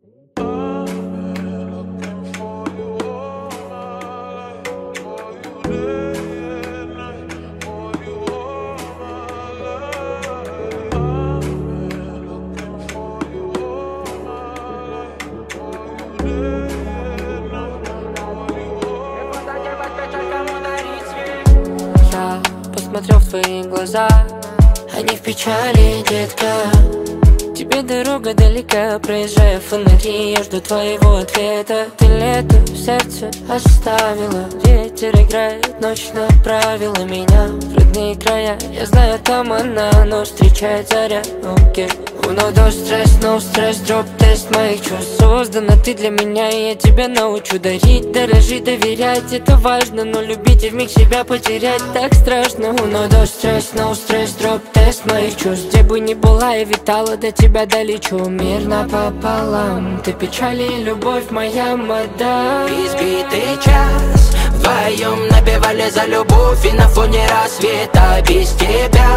Я посмотрел в твои глаза, они в печали, детка. Тебе дорога далека, проезжая фонари, я жду твоего ответа. Ты лето в сердце оставила, ветер играет, ночь направила меня в родные края. Я знаю, там она, но встречает заря. Окей. No stress, drop тест моих чувств. Создана ты для меня, и я тебя научу дарить, дорожить, доверять. Это важно, но любить и вмиг себя потерять так страшно. No stress, drop тест моих чувств. Где бы ни была я витала, до тебя долечу. Мир напополам, ты печаль и любовь моя мадам. Избитый час, вдвоем напевали за любовь, и на фоне рассвета без тебя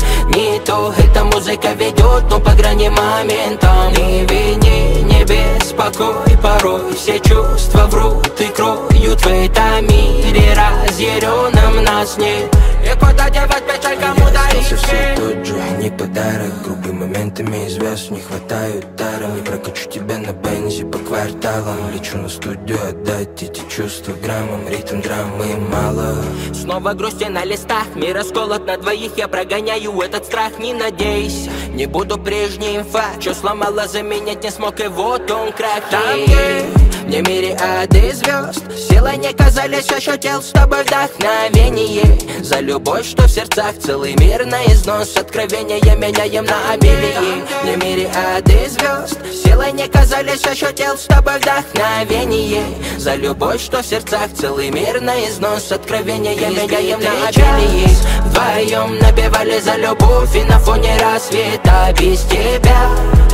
не то, эта музыка ведет, но по грани моментом. Не вини, не беспокой, порой все чувства врут и кроют в этом мире разъяренном нас нет. И куда девать печаль, кому дарить? Все тот же, не подарок. Грубыми моментами звезд не хватают даром. Не прокачу тебя на бензе по кварталам. Лечу на студию отдать эти чувства граммом. Ритм драмы мало. Снова грусти на листах, мир расколот на двоих. Я прогоняю этот страх, не надейся. Не буду прежним, факт. Что сломала, заменять не смог, и вот он крах. Там, где мне мириады звезд, силой не казались, ощутил с тобой вдохновение. За любовь, что в сердцах целый мир на износ. Откровения меняем на обилие. Мне мириады звезд, силой не казались, ощутил с тобой вдохновение. За любовь, что в сердцах целый мир на износ. Откровения меняем на обилие. Вдвоем напевали за любовь, и на фоне рассвета без тебя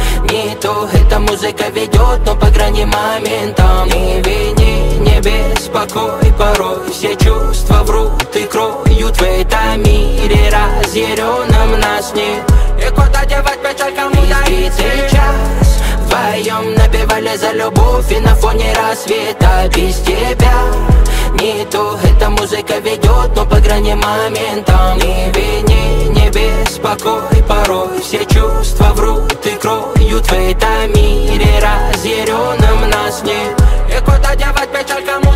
не то, эта музыка ведет, но по грани моментом. Не вини, не беспокой, порой все чувства врут и кроют в этом мире разъяренном нас нет. И куда девать печаль, кому дарить? Сейчас вдвоем напевали за любовь, и на фоне рассвета без тебя не то, эта музыка ведет, но по грани моментом. Не вини, не беспокой, порой все чувства врут и кроют в этом мире разъяренном нас нет. И куда девать печаль, кому